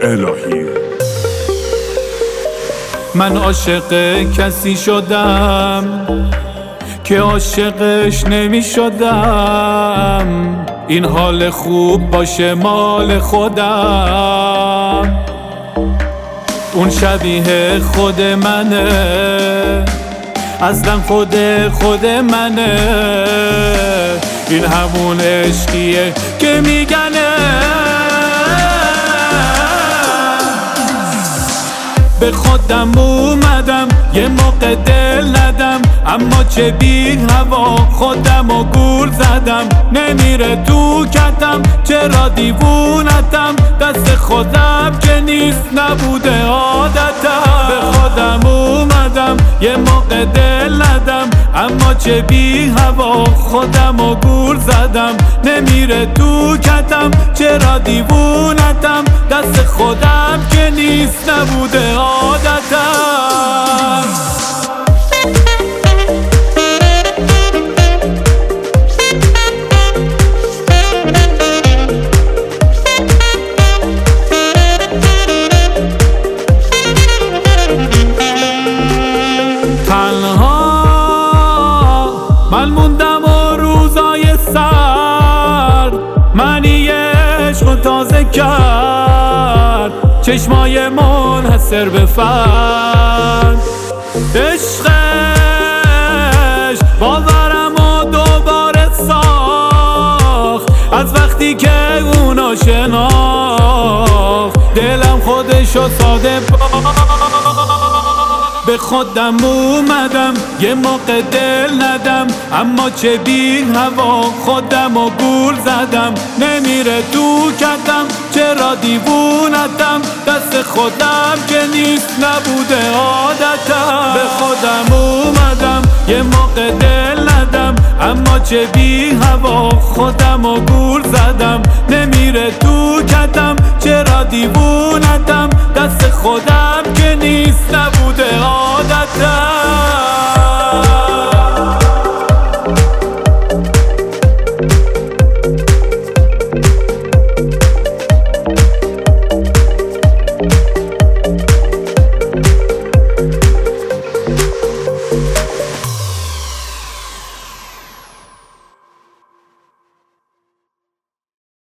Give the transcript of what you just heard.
الهی. من عاشق کسی شدم که عاشقش نمی شدم، این حال خوب باشه مال خودم. اون شبیه خود منه، اصلا خود منه، این همون عشقیه که میگنه. به خودم اومدم یه موقع دل ندم، اما چه بی هوا خودمو گول زدم. نمیره تو کتم چرا دیوونتم، دست خودم که نیست نبوده عادتم. به خودم اومدم یه موقع دل ندم، اما چه بی هوا خودمو گول زدم. نمیره تو کتم چرا دیوونتم، دست خودم که نیست نبوده عادتم. من موندم و روزای سرد منی عشق تازه کرد، چشمای منحصر به فرد. عشقش باورم و دوباره ساخت، از وقتی که اونو شناخت دلم خودشو ساده به خودم اومدم یه موقع دل ندم، اما چه بی هوا خودمو گول زدم. نمیره تو کتم چرا دیوونتم، دست خودم که نیست نبوده عادتم. به خودم اومدم یه موقع دل ندم، اما چه بی هوا خودمو گول زدم. نمیره تو کتم چرا دیوونتم، دست خودم که نیست نبوده عادتم.